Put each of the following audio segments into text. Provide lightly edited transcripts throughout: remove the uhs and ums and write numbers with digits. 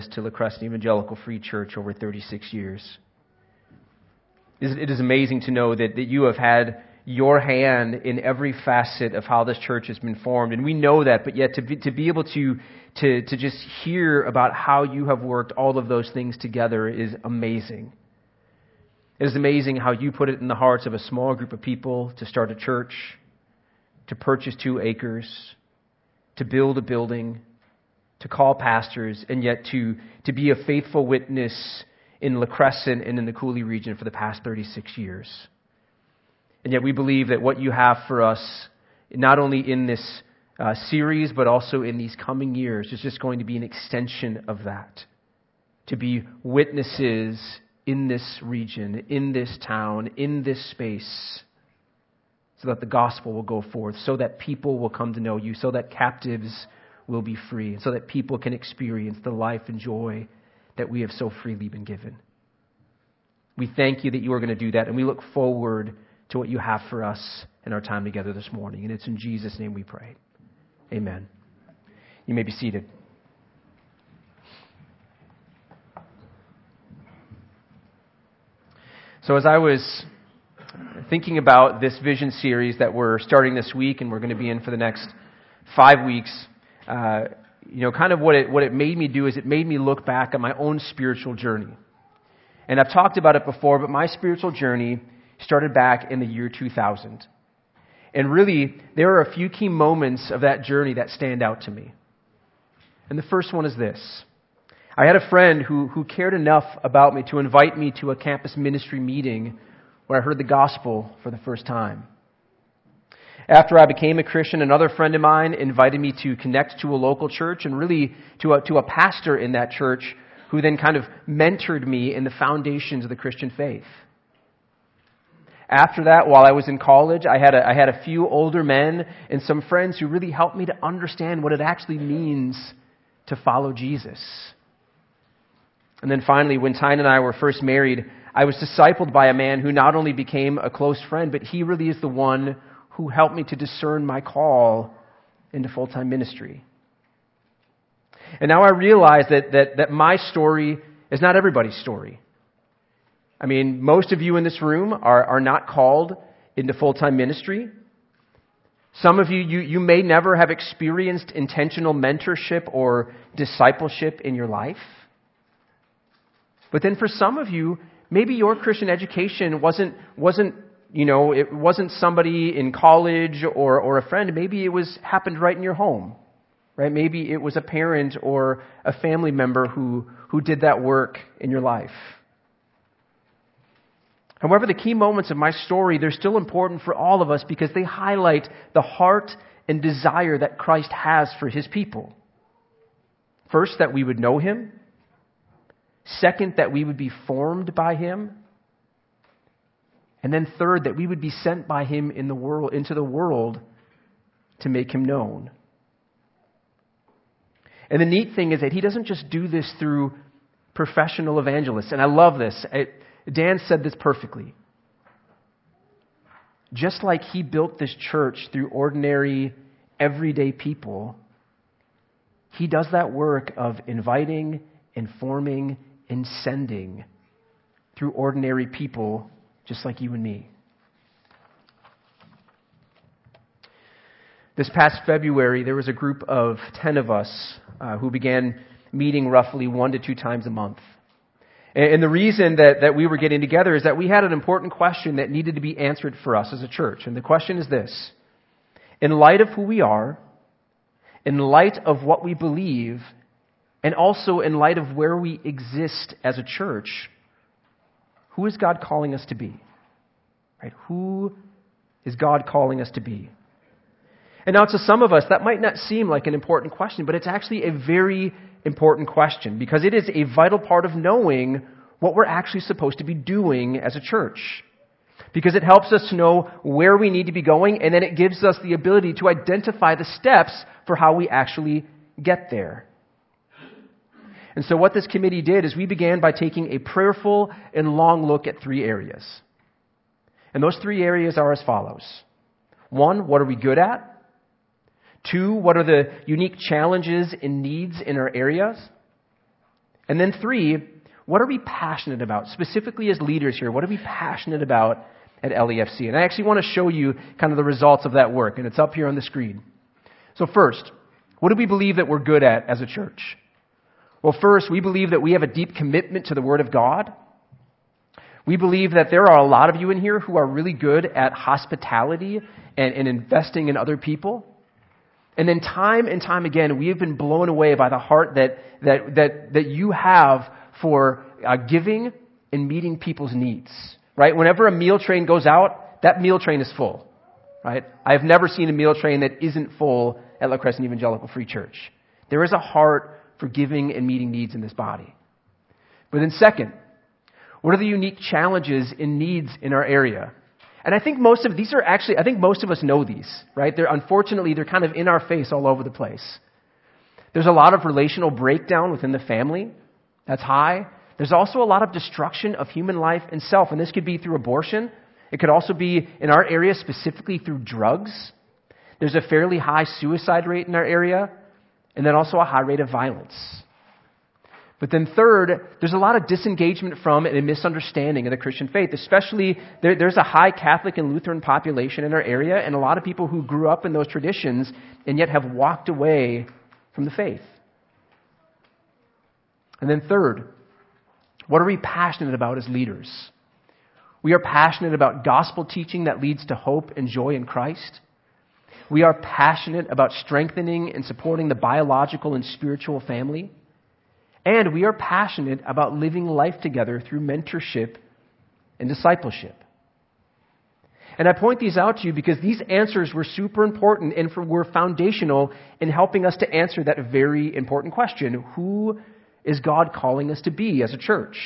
to La Crescent Evangelical Free Church over 36 years. It is amazing to know that you have had your hand in every facet of how this church has been formed. And we know that, but yet to be able to just hear about how you have worked all of those things together is amazing. It is amazing how you put it in the hearts of a small group of people to start a church, to purchase 2 acres, to build a building, to call pastors, and yet to be a faithful witness in La Crescent and in the Cooley region for the past 36 years. And yet we believe that what you have for us, not only in this series, but also in these coming years, is just going to be an extension of that. To be witnesses in this region, in this town, in this space, so that the gospel will go forth, so that people will come to know you, so that captives will be free, so that people can experience the life and joy that we have so freely been given. We thank you that you are going to do that, and we look forward to what you have for us in our time together this morning. And it's in Jesus' name we pray. Amen. You may be seated. So as I was thinking about this vision series that we're starting this week and we're going to be in for the next 5 weeks, kind of what it made me do is it made me look back at my own spiritual journey. And I've talked about it before, but my spiritual journey started back in the year 2000. And really, there are a few key moments of that journey that stand out to me. And the first one is this. I had a friend who cared enough about me to invite me to a campus ministry meeting where I heard the gospel for the first time. After I became a Christian, another friend of mine invited me to connect to a local church and really to a pastor in that church who then kind of mentored me in the foundations of the Christian faith. After that, while I was in college, I had a few older men and some friends who really helped me to understand what it actually means to follow Jesus. And then finally, when Tyne and I were first married, I was discipled by a man who not only became a close friend, but he really is the one who helped me to discern my call into full-time ministry. And now I realize that my story is not everybody's story. I mean, most of you in this room are not called into full-time ministry. Some of you may never have experienced intentional mentorship or discipleship in your life. But then for some of you, maybe your Christian education wasn't it wasn't somebody in college or a friend. Maybe it happened right in your home, right? Maybe it was a parent or a family member who did that work in your life. However, the key moments of my story, they're still important for all of us because they highlight the heart and desire that Christ has for His people. First, that we would know Him. Second, that we would be formed by Him. And then third, that we would be sent by Him into the world to make Him known. And the neat thing is that He doesn't just do this through professional evangelists. And I love this. Dan said this perfectly. Just like He built this church through ordinary, everyday people, He does that work of inviting, informing, and sending through ordinary people just like you and me. This past February, there was a group of 10 of us who began meeting roughly 1 to 2 times a month. And the reason that we were getting together is that we had an important question that needed to be answered for us as a church. And the question is this: in light of who we are, in light of what we believe, and also in light of where we exist as a church, who is God calling us to be? Right? Who is God calling us to be? And now to some of us, that might not seem like an important question, but it's actually a very important question because it is a vital part of knowing what we're actually supposed to be doing as a church. Because it helps us to know where we need to be going, and then it gives us the ability to identify the steps for how we actually get there. And so what this committee did is we began by taking a prayerful and long look at 3 areas. And those 3 areas are as follows. 1, what are we good at? 2, what are the unique challenges and needs in our areas? And then 3, what are we passionate about? Specifically as leaders here, what are we passionate about at LEFC? And I actually want to show you kind of the results of that work, and it's up here on the screen. So first, what do we believe that we're good at as a church? Well, first, we believe that we have a deep commitment to the Word of God. We believe that there are a lot of you in here who are really good at hospitality and investing in other people. And then time and time again, we have been blown away by the heart that you have for giving and meeting people's needs. Right? Whenever a meal train goes out, that meal train is full. Right? I have never seen a meal train that isn't full at La Crescent Evangelical Free Church. There is a heart for giving and meeting needs in this body. But then second, what are the unique challenges and needs in our area? And I think most of us know these, right? Unfortunately, they're kind of in our face all over the place. There's a lot of relational breakdown within the family. That's high. There's also a lot of destruction of human life and self, and this could be through abortion. It could also be, in our area, specifically through drugs. There's a fairly high suicide rate in our area, and then also a high rate of violence. But then third, there's a lot of disengagement from and a misunderstanding of the Christian faith. Especially, there's a high Catholic and Lutheran population in our area, and a lot of people who grew up in those traditions and yet have walked away from the faith. And then third, what are we passionate about as leaders? We are passionate about gospel teaching that leads to hope and joy in Christ. We are passionate about strengthening and supporting the biological and spiritual family. And we are passionate about living life together through mentorship and discipleship. And I point these out to you because these answers were super important and were foundational in helping us to answer that very important question: who is God calling us to be as a church?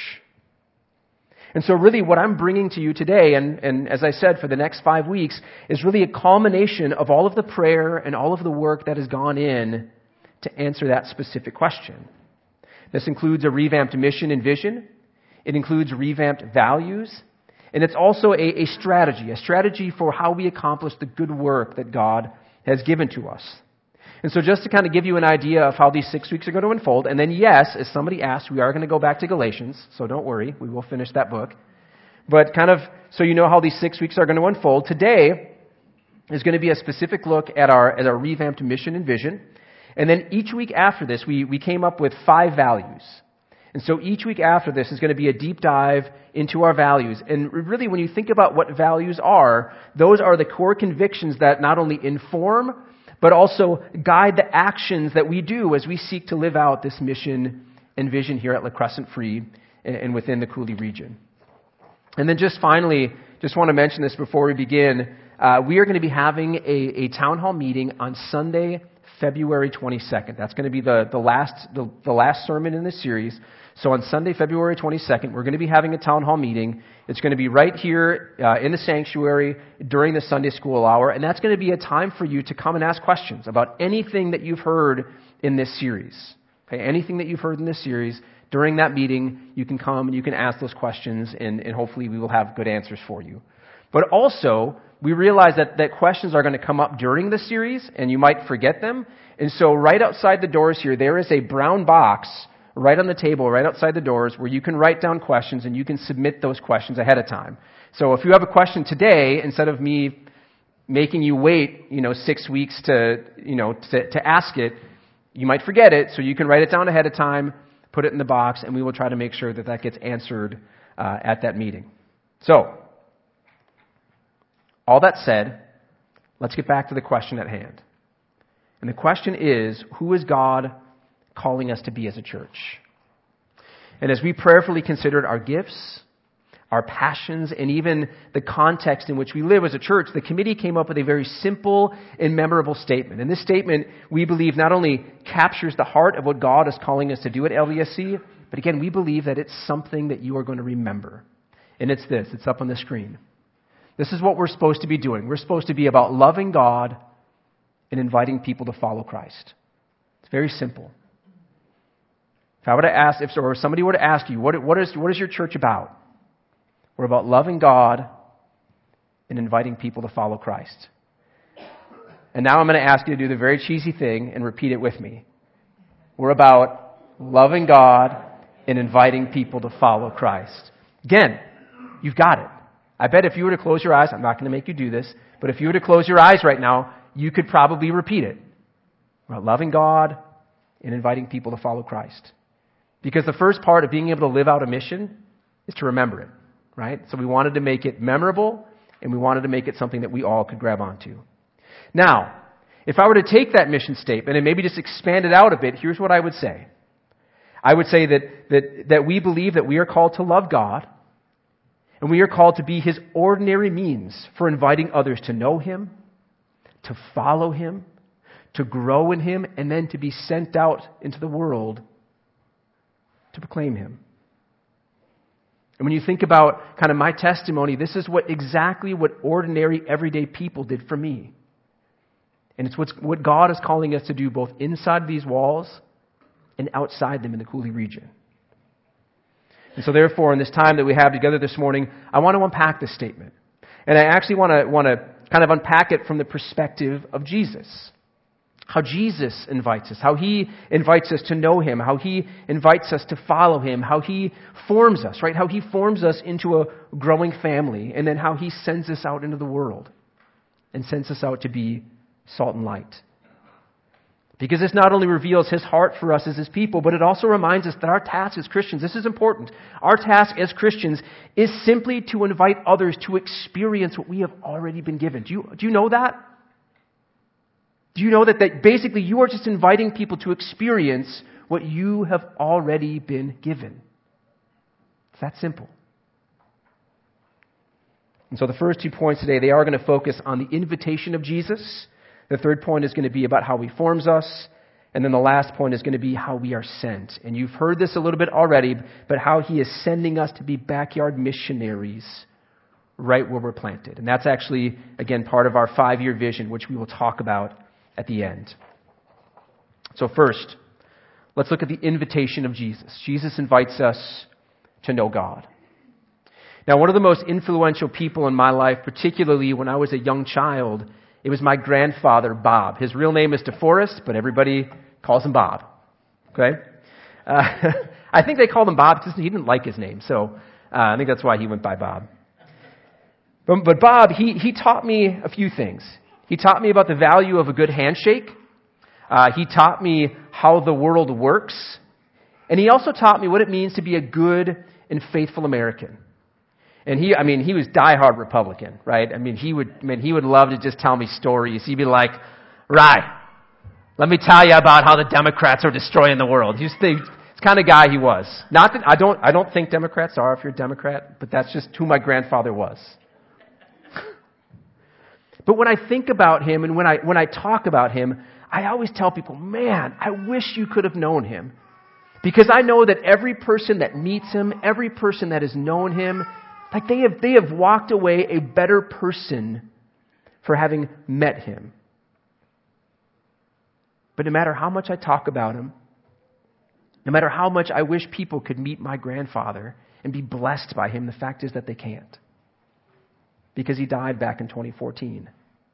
And so really what I'm bringing to you today, and as I said, for the next 5 weeks, is really a culmination of all of the prayer and all of the work that has gone in to answer that specific question. This includes a revamped mission and vision. It includes revamped values. And it's also a strategy for how we accomplish the good work that God has given to us. And so just to kind of give you an idea of how these 6 weeks are going to unfold, and then yes, as somebody asked, we are going to go back to Galatians, so don't worry, we will finish that book. But kind of so you know how these 6 weeks are going to unfold, today is going to be a specific look at our revamped mission and vision. And then each week after this, we came up with 5 values. And so each week after this is going to be a deep dive into our values. And really, when you think about what values are, those are the core convictions that not only inform, but also guide the actions that we do as we seek to live out this mission and vision here at La Crescent Free and within the Cooley region. And then just finally, just want to mention this before we begin, we are going to be having a town hall meeting on Sunday, February 22nd. That's going to be the last sermon in this series. So on Sunday, February 22nd, we're going to be having a town hall meeting. It's going to be right here in the sanctuary during the Sunday school hour, and that's going to be a time for you to come and ask questions about anything that you've heard in this series. Okay, anything that you've heard in this series, during that meeting, you can come and you can ask those questions, and hopefully we will have good answers for you. But also, we realize that questions are going to come up during the series, and you might forget them. And so right outside the doors here, there is a brown box right on the table, right outside the doors, where you can write down questions and you can submit those questions ahead of time. So if you have a question today, instead of me making you wait, 6 weeks to ask it, you might forget it. So you can write it down ahead of time, put it in the box, and we will try to make sure that gets answered at that meeting. So, all that said, let's get back to the question at hand. And the question is, who is God calling us to be as a church? And as we prayerfully considered our gifts, our passions, and even the context in which we live as a church, the committee came up with a very simple and memorable statement. And this statement, we believe, not only captures the heart of what God is calling us to do at LDSC, but again, we believe that it's something that you are going to remember. And it's this. It's up on the screen. This is what we're supposed to be doing. We're supposed to be about loving God and inviting people to follow Christ. It's very simple. If I were to ask, or somebody were to ask you, what is your church about? We're about loving God and inviting people to follow Christ. And now I'm going to ask you to do the very cheesy thing and repeat it with me. We're about loving God in inviting people to follow Christ. Again, you've got it. I bet if you were to close your eyes, I'm not going to make you do this, but if you were to close your eyes right now, you could probably repeat it. About loving God and inviting people to follow Christ. Because the first part of being able to live out a mission is to remember it, right? So we wanted to make it memorable, and we wanted to make it something that we all could grab onto. Now, if I were to take that mission statement and maybe just expand it out a bit, here's what I would say. I would say that we believe that we are called to love God, and we are called to be His ordinary means for inviting others to know Him, to follow Him, to grow in Him, and then to be sent out into the world to proclaim Him. And when you think about kind of my testimony, this is exactly what ordinary, everyday people did for me. And it's what God is calling us to do both inside these walls and outside them in the Cooley region. And so therefore, in this time that we have together this morning, I want to unpack this statement. And I actually want to kind of unpack it from the perspective of Jesus. How Jesus invites us, how He invites us to know Him, how He invites us to follow Him, how He forms us, right? How He forms us into a growing family, and then how He sends us out into the world and sends us out to be salt and light. Because this not only reveals His heart for us as His people, but it also reminds us that our task as Christians, this is important, our task as Christians is simply to invite others to experience what we have already been given. Do you know that? Do you know that basically you are just inviting people to experience what you have already been given? It's that simple. And so the first 2 points today, they are going to focus on the invitation of Jesus. The third point is going to be about how He forms us. And then the last point is going to be how we are sent. And you've heard this a little bit already, but how He is sending us to be backyard missionaries right where we're planted. And that's actually, again, part of our 5-year vision, which we will talk about at the end. So first, let's look at the invitation of Jesus. Jesus invites us to know God. Now, one of the most influential people in my life, particularly when I was a young child, it was my grandfather, Bob. His real name is DeForest, but everybody calls him Bob. Okay? I think they called him Bob because he didn't like his name, so I think that's why he went by Bob. But Bob, he taught me a few things. He taught me about the value of a good handshake. He taught me how the world works. And he also taught me what it means to be a good and faithful American. And he was diehard Republican, right? He would love to just tell me stories. He'd be like, right, let me tell you about how the Democrats are destroying the world. It's the kind of guy he was. Not that I don't think Democrats are if you're a Democrat, but that's just who my grandfather was. But when I think about him and when I talk about him, I always tell people, man, I wish you could have known him. Because I know that every person that meets him, every person that has known him, like they have walked away a better person for having met him. But no matter how much I talk about him, no matter how much I wish people could meet my grandfather and be blessed by him, the fact is that they can't. Because he died back in 2014.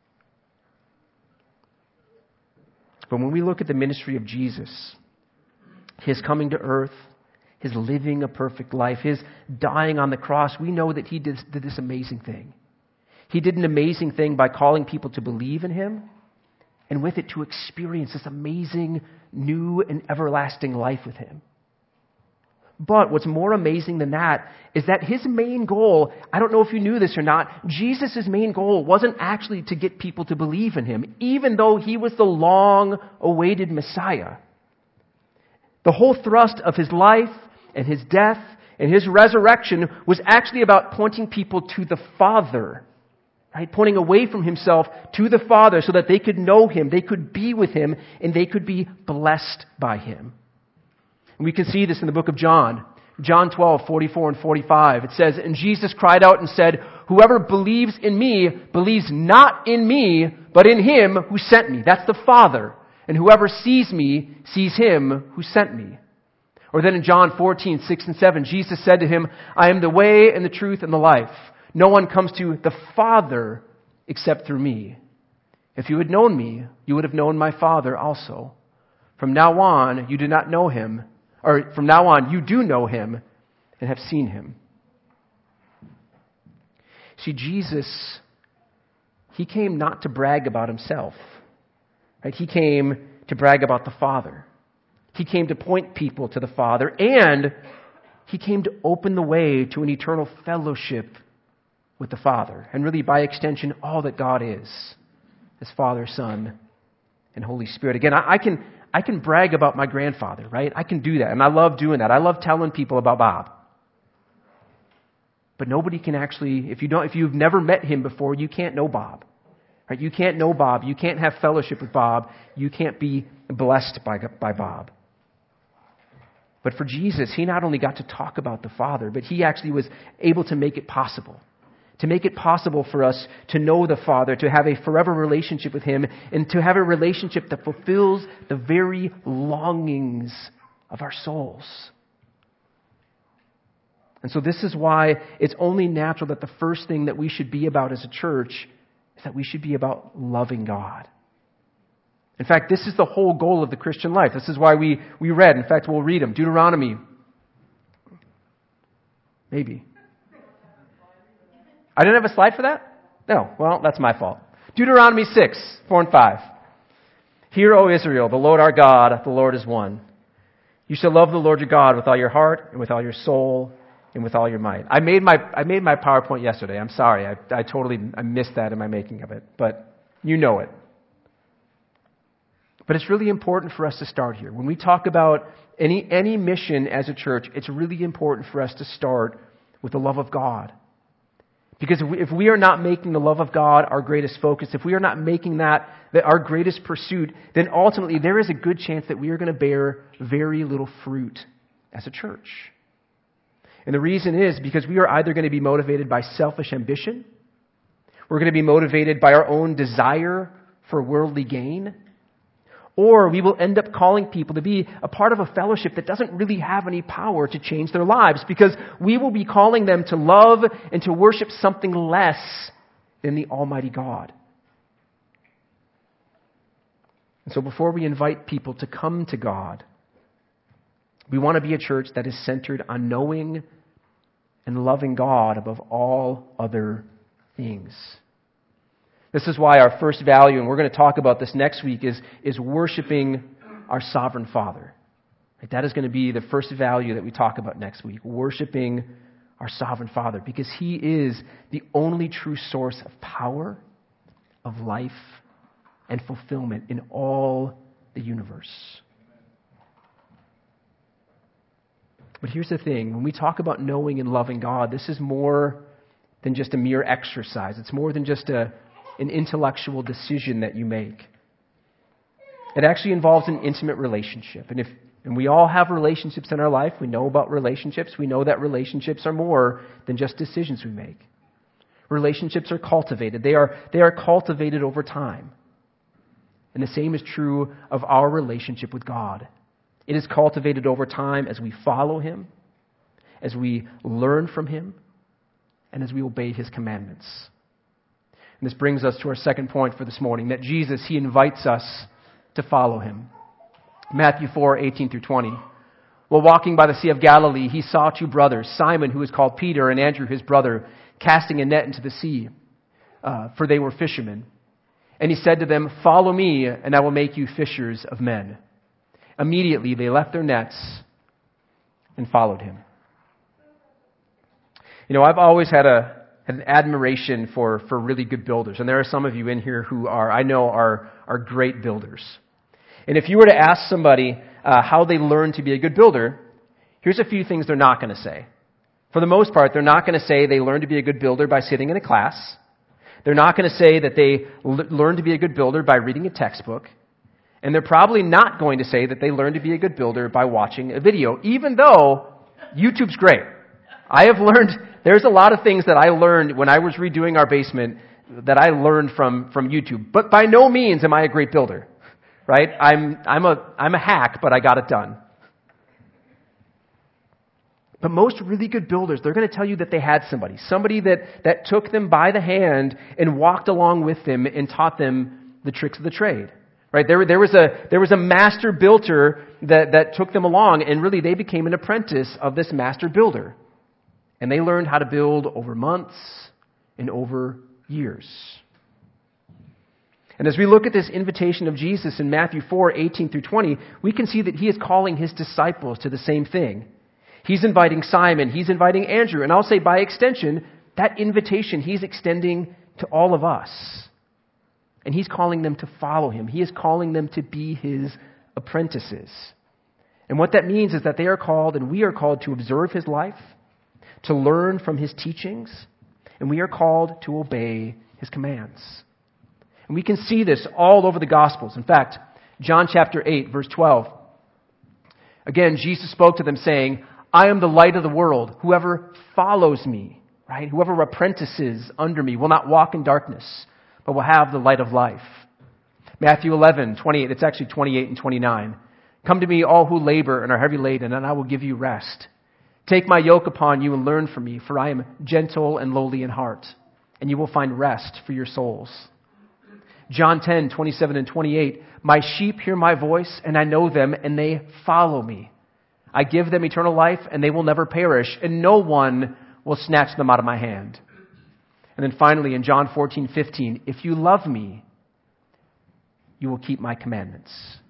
But when we look at the ministry of Jesus, His coming to earth, His living a perfect life, His dying on the cross, we know that He did this amazing thing. He did an amazing thing by calling people to believe in Him, and with it to experience this amazing, new and everlasting life with Him. But what's more amazing than that is that His main goal, I don't know if you knew this or not, Jesus' main goal wasn't actually to get people to believe in Him, even though He was the long-awaited Messiah. The whole thrust of His life and His death and His resurrection was actually about pointing people to the Father, right? Pointing away from Himself to the Father so that they could know Him, they could be with Him, and they could be blessed by Him. And we can see this in the book of John. John 12, 44 and 45. It says, and Jesus cried out and said, whoever believes in me believes not in me, but in Him who sent me. That's the Father. And whoever sees me sees Him who sent me. Or then in John 14, 6 and 7, Jesus said to him, I am the way and the truth and the life. No one comes to the Father except through me. If you had known me, you would have known my Father also. From now on, you do not know Him, or from now on, you do know him and have seen him. See, Jesus, he came not to brag about himself. Right? He came to brag about the Father. He came to point people to the Father, and he came to open the way to an eternal fellowship with the Father, and really by extension, all that God is, as Father, Son, and Holy Spirit. Again, I can brag about my grandfather, right? I can do that, and I love doing that. I love telling people about Bob. But nobody can actually, if you've never met him before, you can't know Bob. Right? You can't know Bob. You can't have fellowship with Bob. You can't be blessed by Bob. But for Jesus, he not only got to talk about the Father, but he actually was able to make it possible. To make it possible for us to know the Father, to have a forever relationship with him, and to have a relationship that fulfills the very longings of our souls. And so this is why it's only natural that the first thing that we should be about as a church is that we should be about loving God. In fact, this is the whole goal of the Christian life. This is why we read, in fact, we'll read them. Deuteronomy. Maybe. I didn't have a slide for that? No. Well, that's my fault. Deuteronomy 6, 4 and 5. Hear, O Israel, the Lord our God, the Lord is one. You shall love the Lord your God with all your heart and with all your soul and with all your might. I made my PowerPoint yesterday. I'm sorry. I missed that in my making of it. But you know it. But it's really important for us to start here. When we talk about any mission as a church, it's really important for us to start with the love of God. Because if we are not making the love of God our greatest focus, if we are not making that our greatest pursuit, then ultimately there is a good chance that we are going to bear very little fruit as a church. And the reason is because we are either going to be motivated by selfish ambition, we're going to be motivated by our own desire for worldly gain, or we will end up calling people to be a part of a fellowship that doesn't really have any power to change their lives, because we will be calling them to love and to worship something less than the Almighty God. And so before we invite people to come to God, we want to be a church that is centered on knowing and loving God above all other things. This is why our first value, and we're going to talk about this next week, is worshiping our sovereign Father. Right? That is going to be the first value that we talk about next week, worshiping our sovereign Father, because he is the only true source of power, of life, and fulfillment in all the universe. But here's the thing. When we talk about knowing and loving God, this is more than just a mere exercise. It's more than just an intellectual decision that you make. It actually involves an intimate relationship. And we all have relationships in our life. We know about relationships. We know that relationships are more than just decisions we make. Relationships are cultivated. They are cultivated over time. And the same is true of our relationship with God. It is cultivated over time as we follow him, as we learn from him, and as we obey his commandments. And this brings us to our second point for this morning, that Jesus, he invites us to follow him. Matthew 4, 18 through 20. While walking by the Sea of Galilee, he saw two brothers, Simon, who is called Peter, and Andrew, his brother, casting a net into the sea, for they were fishermen. And he said to them, "Follow me, and I will make you fishers of men." Immediately they left their nets and followed him. You know, I've always had an admiration for really good builders. And there are some of you in here who I know are great builders. And if you were to ask somebody how they learn to be a good builder, here's a few things they're not going to say. For the most part, they're not going to say they learn to be a good builder by sitting in a class. They're not going to say that they learn to be a good builder by reading a textbook. And they're probably not going to say that they learn to be a good builder by watching a video, even though YouTube's great. I have learned, there's a lot of things that I learned when I was redoing our basement that I learned from YouTube. But by no means am I a great builder, right? I'm a hack, but I got it done. But most really good builders, they're going to tell you that they had somebody that took them by the hand and walked along with them and taught them the tricks of the trade. Right? There was a master builder that took them along, and really they became an apprentice of this master builder. And they learned how to build over months and over years. And as we look at this invitation of Jesus in Matthew 4:18 through 20, we can see that he is calling his disciples to the same thing. He's inviting Simon, he's inviting Andrew, and I'll say by extension, that invitation he's extending to all of us. And he's calling them to follow him. He is calling them to be his apprentices. And what that means is that they are called, and we are called to observe his life, to learn from his teachings, and we are called to obey his commands. And we can see this all over the Gospels. In fact, John chapter 8, verse 12. Again, Jesus spoke to them saying, I am the light of the world. Whoever follows me, right? Whoever apprentices under me will not walk in darkness, but will have the light of life. Matthew 11:28, it's actually 28 and 29. Come to me, all who labor and are heavy laden, and I will give you rest. Take my yoke upon you and learn from me, for I am gentle and lowly in heart, and you will find rest for your souls. John 10:27 and 28, my sheep hear my voice, and I know them, and they follow me. I give them eternal life, and they will never perish, and no one will snatch them out of my hand. And then finally, in John 14:15, if you love me, you will keep my commandments.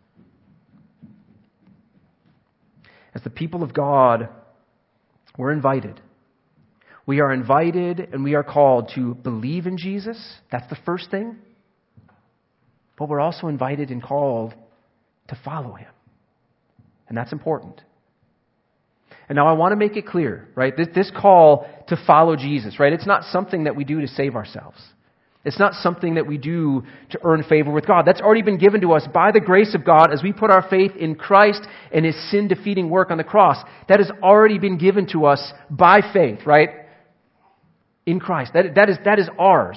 As the people of God, we're invited. We are invited and we are called to believe in Jesus. That's the first thing. But we're also invited and called to follow him. And that's important. And now I want to make it clear, right? This call to follow Jesus, right? It's not something that we do to save ourselves. It's not something that we do to earn favor with God. That's already been given to us by the grace of God as we put our faith in Christ and his sin-defeating work on the cross. That has already been given to us by faith, right? In Christ. That is ours.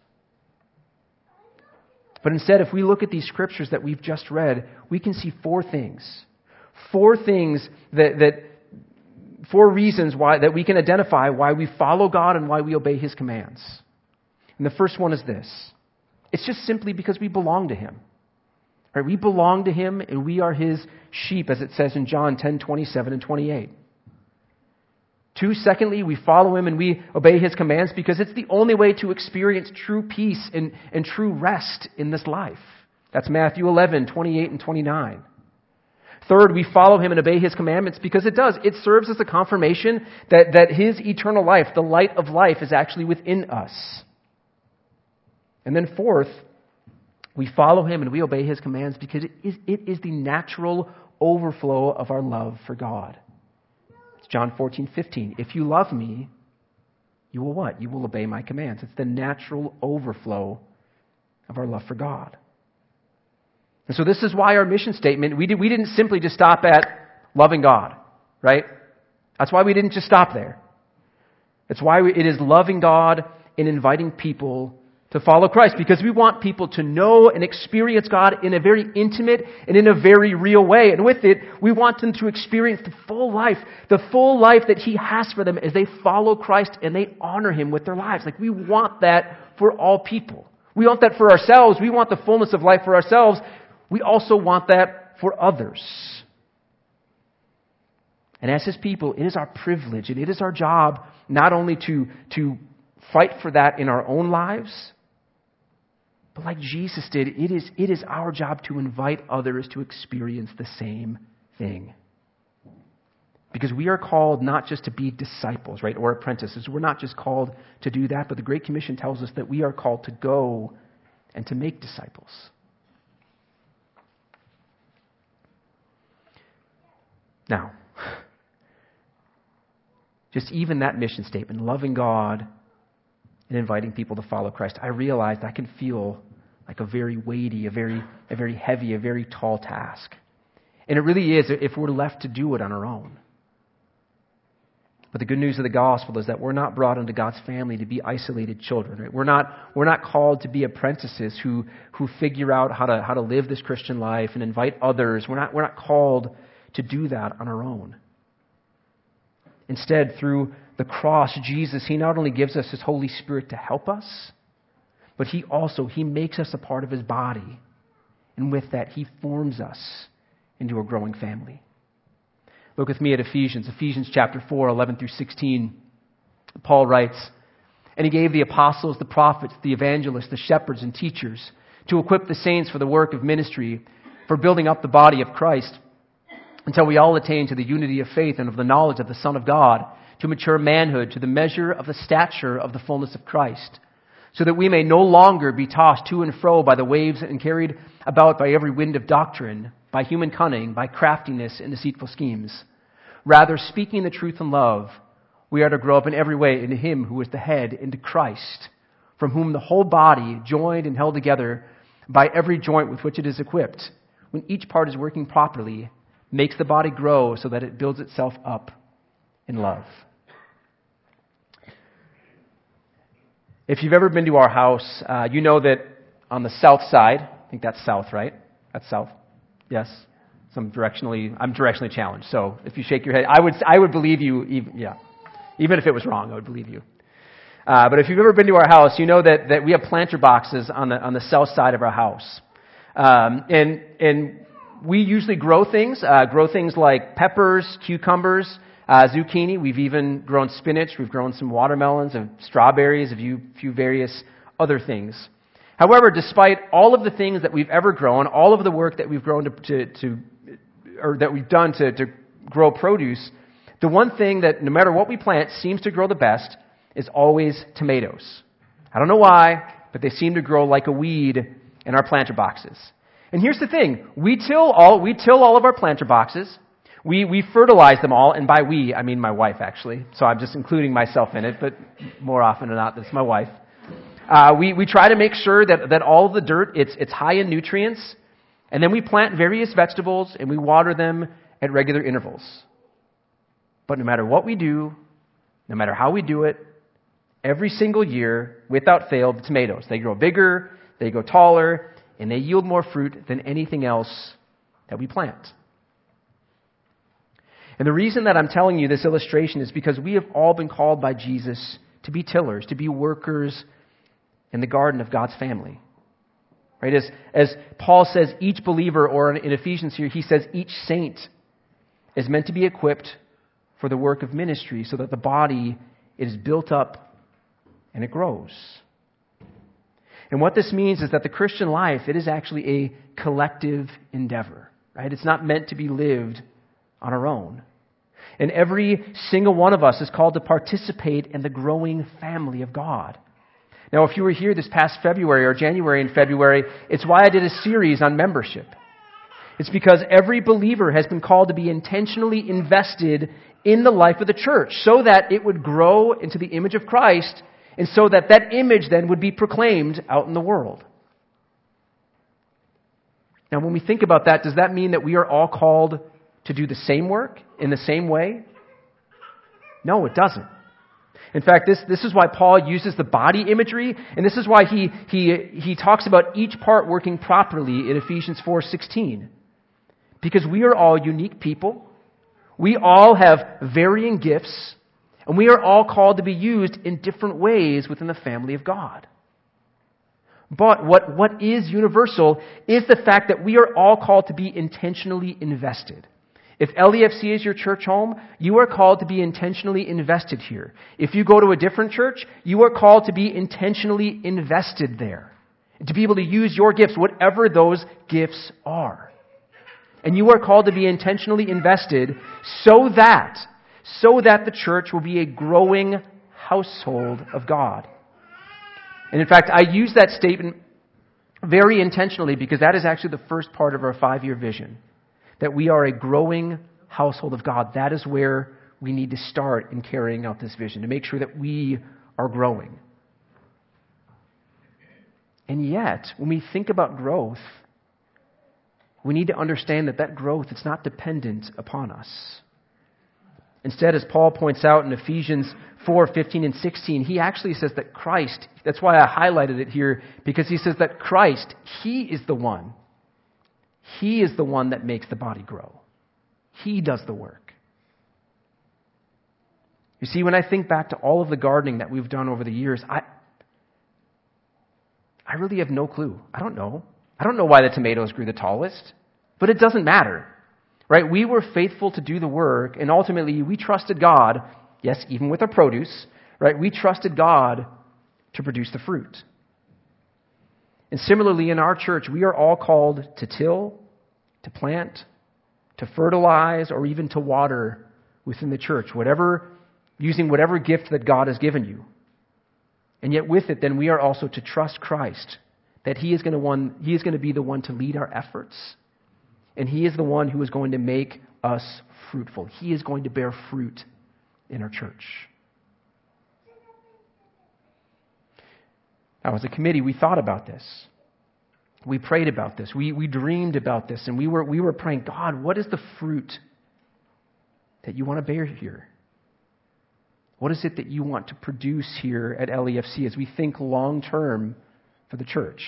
But instead, if we look at these scriptures that we've just read, we can see four things. Four things four reasons that we can identify why we follow God and why we obey his commands. And the first one is this. It's just simply because we belong to him. Right? We belong to him and we are his sheep, as it says in John 10:27 and 28. Two, secondly, we follow him and we obey his commands because it's the only way to experience true peace and true rest in this life. That's Matthew 11:28 and 29. Third, we follow him and obey his commandments because it serves as a confirmation that his eternal life, the light of life, is actually within us. And then fourth, we follow him and we obey his commands because it is the natural overflow of our love for God. It's John 14:15. If you love me, you will what? You will obey my commands. It's the natural overflow of our love for God. And so this is why our mission statement, we didn't simply just stop at loving God, right? That's why we didn't just stop there. It's why it is loving God and inviting people to follow Christ, because we want people to know and experience God in a very intimate and in a very real way. And with it, we want them to experience the full life that he has for them as they follow Christ and they honor him with their lives. Like, we want that for all people. We want that for ourselves. We want the fullness of life for ourselves. We also want that for others. And as his people, it is our privilege and it is our job not only to fight for that in our own lives, but like Jesus did, it is our job to invite others to experience the same thing. Because we are called not just to be disciples, right, or apprentices. We're not just called to do that, but the Great Commission tells us that we are called to go and to make disciples. Now, just even that mission statement, loving God and inviting people to follow Christ, I realize that can feel like a very weighty, a very heavy, a very tall task. And it really is if we're left to do it on our own. But the good news of the gospel is that we're not brought into God's family to be isolated children. Right? We're not called to be apprentices who figure out how to live this Christian life and invite others. We're not called to do that on our own. Instead, through the cross, Jesus, he not only gives us his Holy Spirit to help us, but he makes us a part of his body. And with that, he forms us into a growing family. Look with me at Ephesians chapter 4, 11 through 16. Paul writes, "And he gave the apostles, the prophets, the evangelists, the shepherds, and teachers to equip the saints for the work of ministry, for building up the body of Christ, until we all attain to the unity of faith and of the knowledge of the Son of God, to mature manhood, to the measure of the stature of the fullness of Christ, so that we may no longer be tossed to and fro by the waves and carried about by every wind of doctrine, by human cunning, by craftiness and deceitful schemes. Rather, speaking the truth in love, we are to grow up in every way into Him who is the head, into Christ, from whom the whole body, joined and held together by every joint with which it is equipped, when each part is working properly, makes the body grow so that it builds itself up in love." If you've ever been to our house, you know that on the south side, I think that's south, right? That's south. Yes. So I'm directionally challenged. So if you shake your head, I would believe you. Even if it was wrong, I would believe you. But if you've ever been to our house, you know that we have planter boxes on the south side of our house, and we usually grow things like peppers, cucumbers, zucchini. We've even grown spinach. We've grown some watermelons and strawberries, a few various other things. However, despite all of the things that we've ever grown, all of the work that we've grown that we've done to grow produce, the one thing that no matter what we plant seems to grow the best is always tomatoes. I don't know why, but they seem to grow like a weed in our planter boxes. And here's the thing: we till all of our planter boxes. We fertilize them all, and by we, I mean my wife, actually. So I'm just including myself in it, but more often than not, it's my wife. We try to make sure that all of the dirt, it's high in nutrients, and then we plant various vegetables, and we water them at regular intervals. But no matter what we do, no matter how we do it, every single year, without fail, the tomatoes, they grow bigger, they grow taller, and they yield more fruit than anything else that we plant. And the reason that I'm telling you this illustration is because we have all been called by Jesus to be tillers, to be workers in the garden of God's family. Right? As Paul says, each believer, or in Ephesians here, he says each saint is meant to be equipped for the work of ministry so that the body is built up and it grows. And what this means is that the Christian life, it is actually a collective endeavor. Right? It's not meant to be lived on our own. And every single one of us is called to participate in the growing family of God. Now, if you were here this past February or January and February, it's why I did a series on membership. It's because every believer has been called to be intentionally invested in the life of the church so that it would grow into the image of Christ and so that that image then would be proclaimed out in the world. Now, when we think about that, does that mean that we are all called to do the same work in the same way? No, it doesn't. In fact, this is why Paul uses the body imagery, and this is why he talks about each part working properly in Ephesians 4:16. Because we are all unique people, we all have varying gifts, and we are all called to be used in different ways within the family of God. But what is universal is the fact that we are all called to be intentionally invested. If LEFC is your church home, you are called to be intentionally invested here. If you go to a different church, you are called to be intentionally invested there. To be able to use your gifts, whatever those gifts are. And you are called to be intentionally invested so that the church will be a growing household of God. And in fact, I use that statement very intentionally because that is actually the first part of our 5-year vision. That we are a growing household of God. That is where we need to start in carrying out this vision, to make sure that we are growing. And yet, when we think about growth, we need to understand that growth is not dependent upon us. Instead, as Paul points out in Ephesians 4:15 and 16, he actually says that Christ, that's why I highlighted it here, because he says that Christ, He is the one that makes the body grow. He does the work. You see, when I think back to all of the gardening that we've done over the years, I really have no clue. I don't know. I don't know why the tomatoes grew the tallest, but it doesn't matter, right? We were faithful to do the work, and ultimately we trusted God, yes, even with our produce, right? We trusted God to produce the fruit. And similarly, in our church, we are all called to till, to plant, to fertilize, or even to water within the church, using whatever gift that God has given you. And yet with it, then we are also to trust Christ, that He is going to be the one to lead our efforts, and He is the one who is going to make us fruitful. He is going to bear fruit in our church. Now, as a committee, we thought about this. We prayed about this. We dreamed about this, and we were praying, God, what is the fruit that you want to bear here? What is it that you want to produce here at LEFC as we think long term for the church?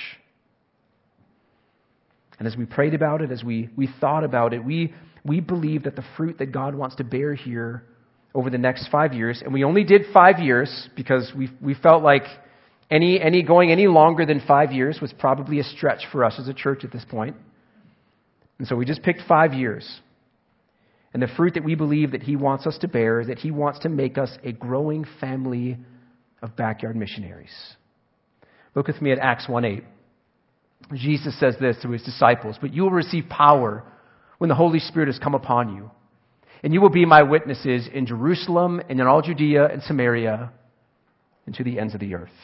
And as we prayed about it, as we thought about it, we believe that the fruit that God wants to bear here over the next 5 years, and we only did 5 years because we felt like going any longer than 5 years was probably a stretch for us as a church at this point. And so we just picked 5 years. And the fruit that we believe that He wants us to bear is that He wants to make us a growing family of backyard missionaries. Look with me at Acts 1:8. Jesus says this to His disciples, "But you will receive power when the Holy Spirit has come upon you. And you will be my witnesses in Jerusalem and in all Judea and Samaria and to the ends of the earth."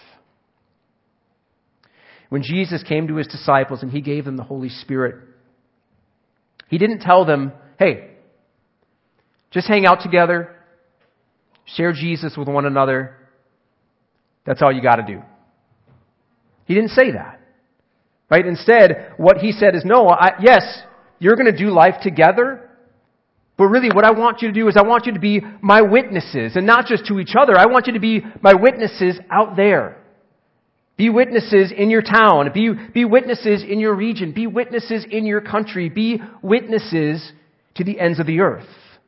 When Jesus came to His disciples and He gave them the Holy Spirit, He didn't tell them, hey, just hang out together, share Jesus with one another. That's all you got to do. He didn't say that. Right? Instead, what He said is, no, yes, you're going to do life together, but really what I want you to do is I want you to be my witnesses, and not just to each other. I want you to be my witnesses out there. Be witnesses in your town. Be witnesses in your region. Be witnesses in your country. Be witnesses to the ends of the earth.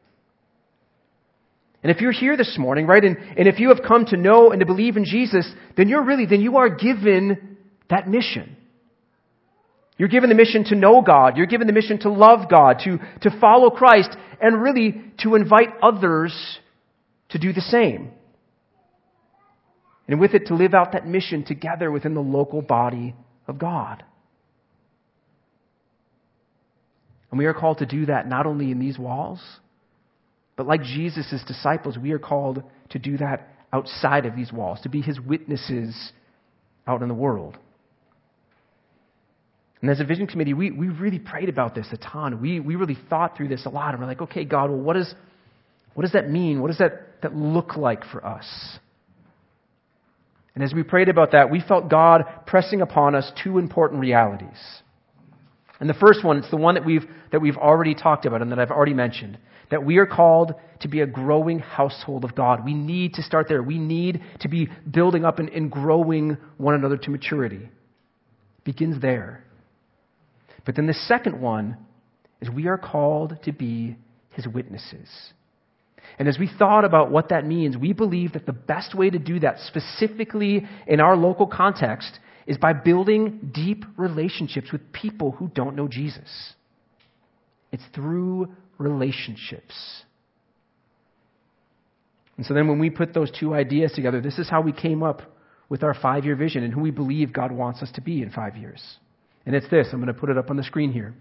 And if you're here this morning, right, and if you have come to know and to believe in Jesus, then you are given that mission. You're given the mission to know God. You're given the mission to love God, to follow Christ, and really to invite others to do the same. And with it, to live out that mission together within the local body of God. And we are called to do that not only in these walls, but like Jesus' disciples, we are called to do that outside of these walls, to be His witnesses out in the world. And as a vision committee, we really prayed about this a ton. We really thought through this a lot. And we're like, okay, God, well, what does that mean? What does that look like for us? And as we prayed about that, we felt God pressing upon us two important realities. And the first one, it's the one that we've already talked about and that I've already mentioned, that we are called to be a growing household of God. We need to start there. We need to be building up and growing one another to maturity. It begins there. But then the second one is we are called to be His witnesses. And as we thought about what that means, we believe that the best way to do that, specifically in our local context, is by building deep relationships with people who don't know Jesus. It's through relationships. And so then when we put those two ideas together, this is how we came up with our 5-year vision and who we believe God wants us to be in 5 years. And it's this. I'm going to put it up on the screen here.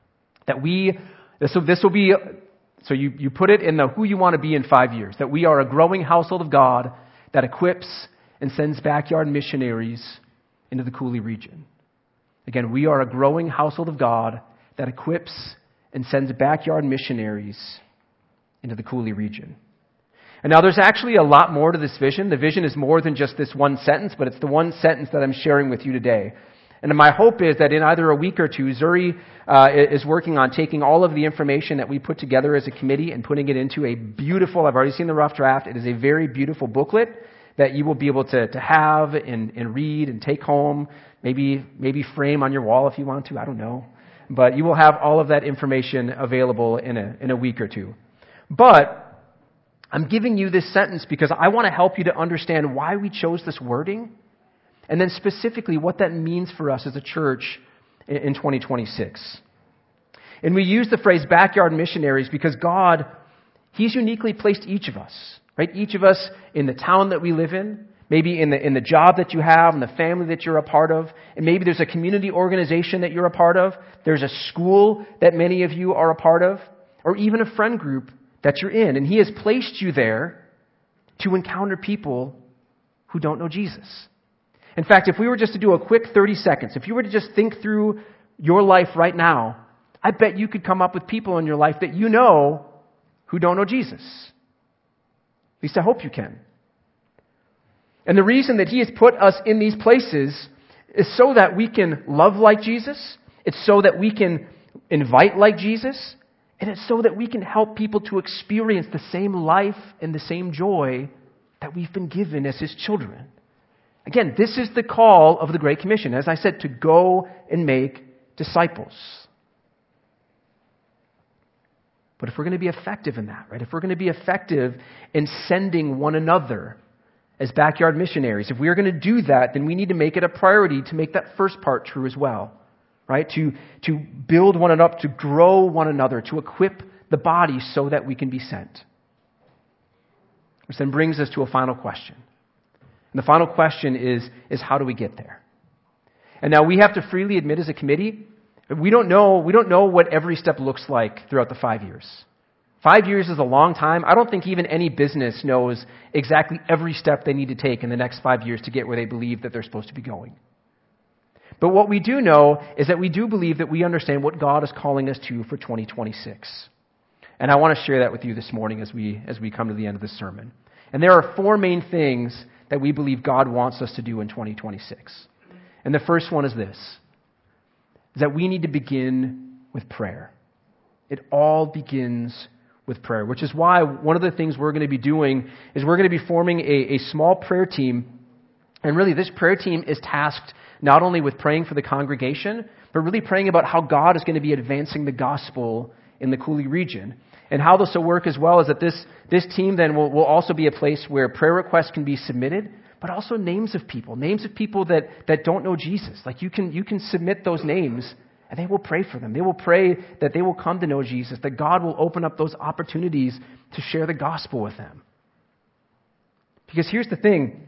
So you put it in the who you want to be in 5 years. That we are a growing household of God that equips and sends backyard missionaries into the Cooley region. Again, we are a growing household of God that equips and sends backyard missionaries into the Cooley region. And now there's actually a lot more to this vision. The vision is more than just this one sentence, but it's the one sentence that I'm sharing with you today. And my hope is that in either a week or two, Zuri is working on taking all of the information that we put together as a committee and putting it into a beautiful, I've already seen the rough draft, it is a very beautiful booklet that you will be able to have and read and take home, maybe frame on your wall if you want to, I don't know. But you will have all of that information available in a week or two. But I'm giving you this sentence because I want to help you to understand why we chose this wording, and then specifically what that means for us as a church in 2026. And we use the phrase backyard missionaries because God, He's uniquely placed each of us, right? Each of us in the town that we live in, maybe in the job that you have, in the family that you're a part of, and maybe there's a community organization that you're a part of, there's a school that many of you are a part of, or even a friend group that you're in. And He has placed you there to encounter people who don't know Jesus. In fact, if we were just to do a quick 30 seconds, if you were to just think through your life right now, I bet you could come up with people in your life that you know who don't know Jesus. At least I hope you can. And the reason that He has put us in these places is so that we can love like Jesus. It's so that we can invite like Jesus. And it's so that we can help people to experience the same life and the same joy that we've been given as His children. Again, this is the call of the Great Commission, as I said, to go and make disciples. But if we're going to be effective in that, right? If we're going to be effective in sending one another as backyard missionaries, if we are going to do that, then we need to make it a priority to make that first part true as well, right? To build one another up, to grow one another, to equip the body so that we can be sent. Which then brings us to a final question. And the final question is how do we get there? And now we have to freely admit as a committee, we don't know what every step looks like throughout the 5 years. 5 years is a long time. I don't think even any business knows exactly every step they need to take in the next 5 years to get where they believe that they're supposed to be going. But what we do know is that we do believe that we understand what God is calling us to for 2026. And I want to share that with you this morning as we come to the end of this sermon. And there are 4 main things that we believe God wants us to do in 2026. And the first one is this, is that we need to begin with prayer. It all begins with prayer, which is why one of the things we're going to be doing is we're going to be forming a small prayer team. And really this prayer team is tasked not only with praying for the congregation, but really praying about how God is going to be advancing the gospel in the Cooley region. And how this will work as well is that this team then will also be a place where prayer requests can be submitted, but also names of people that don't know Jesus. Like you can submit those names and they will pray for them. They will pray that they will come to know Jesus, that God will open up those opportunities to share the gospel with them. Because here's the thing.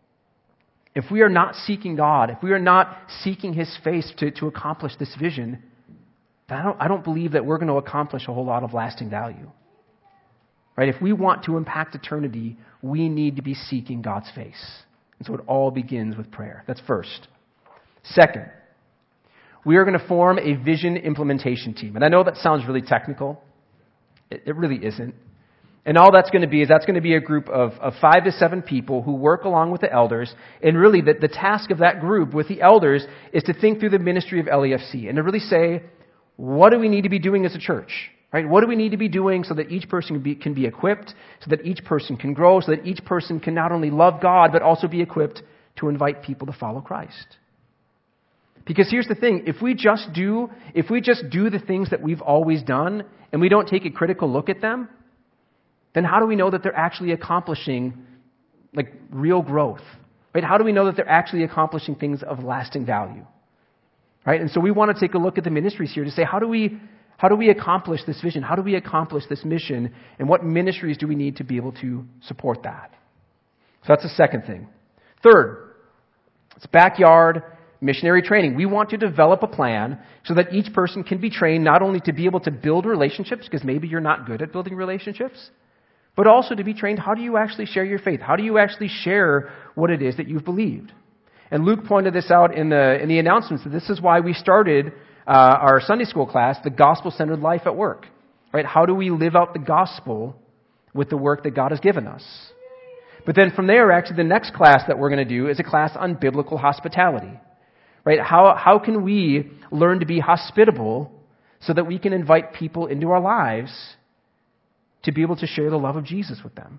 If we are not seeking God, if we are not seeking His face to accomplish this vision, then I don't believe that we're going to accomplish a whole lot of lasting value. Right? If we want to impact eternity, we need to be seeking God's face. And so it all begins with prayer. That's first. Second, we are going to form a vision implementation team. And I know that sounds really technical. It really isn't. And all that's going to be is that's going to be a group of 5 to 7 people who work along with the elders. And really the task of that group with the elders is to think through the ministry of LEFC and to really say, what do we need to be doing as a church? Right? What do we need to be doing so that each person can be equipped, so that each person can grow, so that each person can not only love God, but also be equipped to invite people to follow Christ? Because here's the thing, if we just do the things that we've always done, and we don't take a critical look at them, then how do we know that they're actually accomplishing like real growth? Right? How do we know that they're actually accomplishing things of lasting value? Right? And so we want to take a look at the ministries here to say, how do we accomplish this vision? How do we accomplish this mission? And what ministries do we need to be able to support that? So that's the second thing. Third, it's backyard missionary training. We want to develop a plan so that each person can be trained not only to be able to build relationships, because maybe you're not good at building relationships, but also to be trained, how do you actually share your faith? How do you actually share what it is that you've believed? And Luke pointed this out in the announcements, that this is why we started our Sunday school class, the Gospel-Centered Life at Work. Right? How do we live out the gospel with the work that God has given us? But then from there, actually, the next class that we're going to do is a class on biblical hospitality. Right? How can we learn to be hospitable so that we can invite people into our lives to be able to share the love of Jesus with them?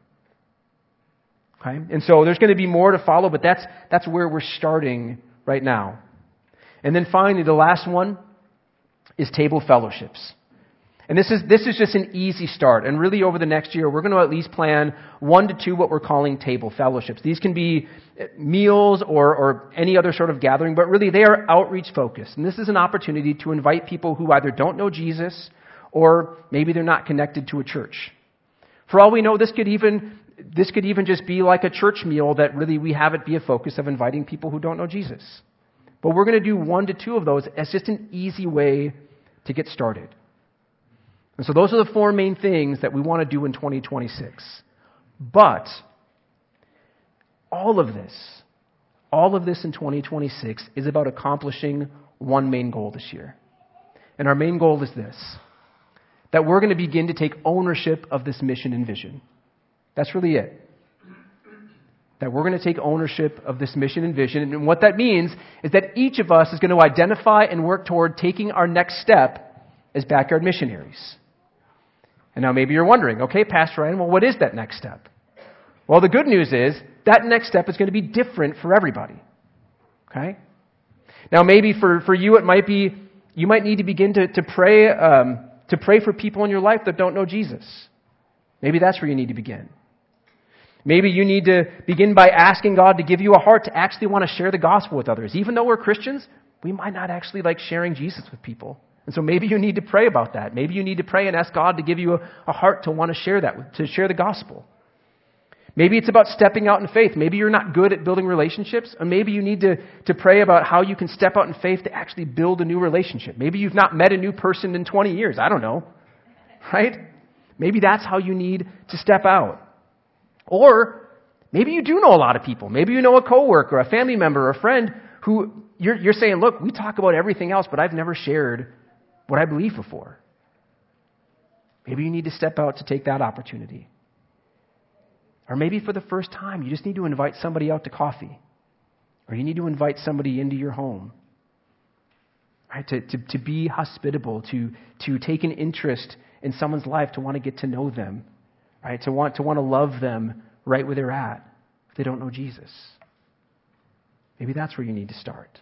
Okay? And so there's going to be more to follow, but that's where we're starting right now. And then finally, the last one is table fellowships. And this is just an easy start. And really over the next year, we're going to at least plan 1 to 2 what we're calling table fellowships. These can be meals or any other sort of gathering, but really they are outreach focused. And this is an opportunity to invite people who either don't know Jesus or maybe they're not connected to a church. For all we know, this could even just be like a church meal that really we have it be a focus of inviting people who don't know Jesus. But we're going to do 1 to 2 of those as just an easy way to get started. And so those are the 4 main things that we want to do in 2026. But all of this in 2026 is about accomplishing one main goal this year. And our main goal is this, that we're going to begin to take ownership of this mission and vision. That's really it. That we're going to take ownership of this mission and vision. And what that means is that each of us is going to identify and work toward taking our next step as backyard missionaries. And now maybe you're wondering, okay, Pastor Ryan, well, what is that next step? Well, the good news is that next step is going to be different for everybody. Okay? Now maybe for you it might be, you might need to begin to pray for people in your life that don't know Jesus. Maybe that's where you need to begin. Maybe you need to begin by asking God to give you a heart to actually want to share the gospel with others. Even though we're Christians, we might not actually like sharing Jesus with people. And so maybe you need to pray about that. Maybe you need to pray and ask God to give you a heart to want to share that, to share the gospel. Maybe it's about stepping out in faith. Maybe you're not good at building relationships, or maybe you need to pray about how you can step out in faith to actually build a new relationship. Maybe you've not met a new person in 20 years. I don't know. Right? Maybe that's how you need to step out. Or maybe you do know a lot of people. Maybe you know a coworker, a family member, or a friend who you're saying, look, we talk about everything else, but I've never shared what I believe before. Maybe you need to step out to take that opportunity. Or maybe for the first time, you just need to invite somebody out to coffee. Or you need to invite somebody into your home. Right? To be hospitable, to take an interest in someone's life, to want to get to know them. Right? To want to love them right where they're at if they don't know Jesus. Maybe that's where you need to start.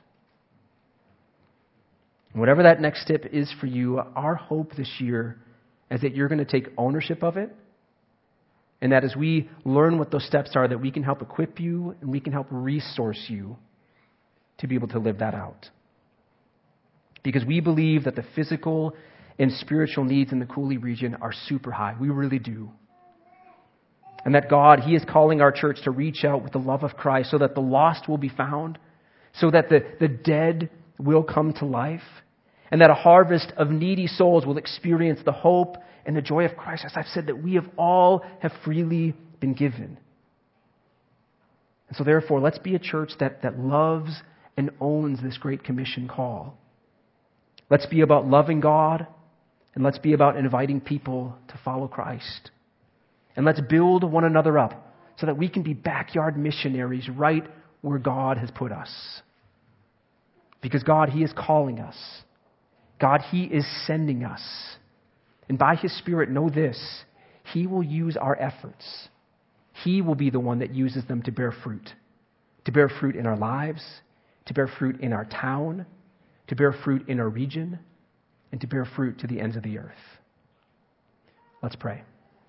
Whatever that next step is for you, our hope this year is that you're going to take ownership of it, and that as we learn what those steps are, that we can help equip you and we can help resource you to be able to live that out. Because we believe that the physical and spiritual needs in the Cooley region are super high. We really do. And that God, He is calling our church to reach out with the love of Christ so that the lost will be found, so that the dead will come to life, and that a harvest of needy souls will experience the hope and the joy of Christ, as I've said, that we have freely been given. And so therefore, let's be a church that loves and owns this Great Commission call. Let's be about loving God, and let's be about inviting people to follow Christ. And let's build one another up so that we can be backyard missionaries right where God has put us. Because God, He is calling us. God, He is sending us. And by His Spirit, know this, He will use our efforts. He will be the one that uses them to bear fruit. To bear fruit in our lives, to bear fruit in our town, to bear fruit in our region, and to bear fruit to the ends of the earth. Let's pray.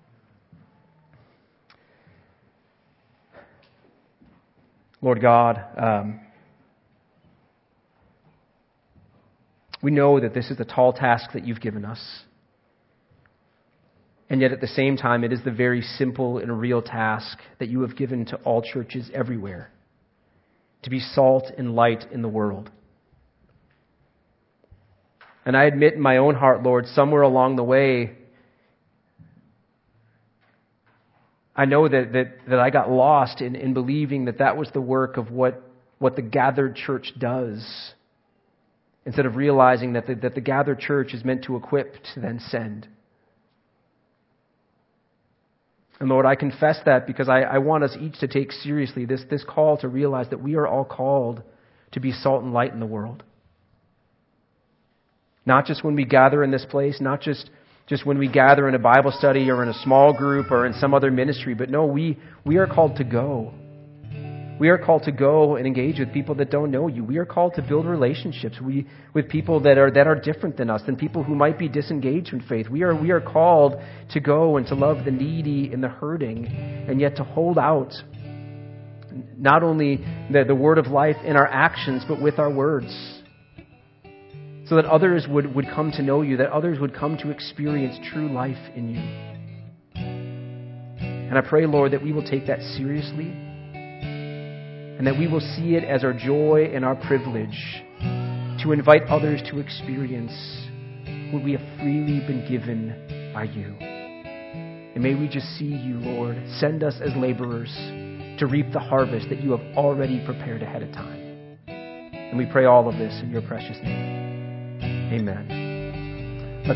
Lord God, we know that this is the tall task that You've given us. And yet at the same time, it is the very simple and real task that You have given to all churches everywhere, to be salt and light in the world. And I admit in my own heart, Lord, somewhere along the way, I know that I got lost in believing that was the work of what the gathered church does, instead of realizing that the gathered church is meant to equip to then send. And Lord, I confess that because I want us each to take seriously this call to realize that we are all called to be salt and light in the world. Not just when we gather in this place, not just when we gather in a Bible study or in a small group or in some other ministry, but no, we are called to go. We are called to go and engage with people that don't know you. We are called to build relationships with people that are different than us, than people who might be disengaged from faith. We are called to go and to love the needy and the hurting, and yet to hold out not only the word of life in our actions, but with our words, so that others would come to know you, that others would come to experience true life in you. And I pray, Lord, that we will take that seriously, and that we will see it as our joy and our privilege to invite others to experience what we have freely been given by you. And may we just see you, Lord. Send us as laborers to reap the harvest that you have already prepared ahead of time. And we pray all of this in your precious name. Amen.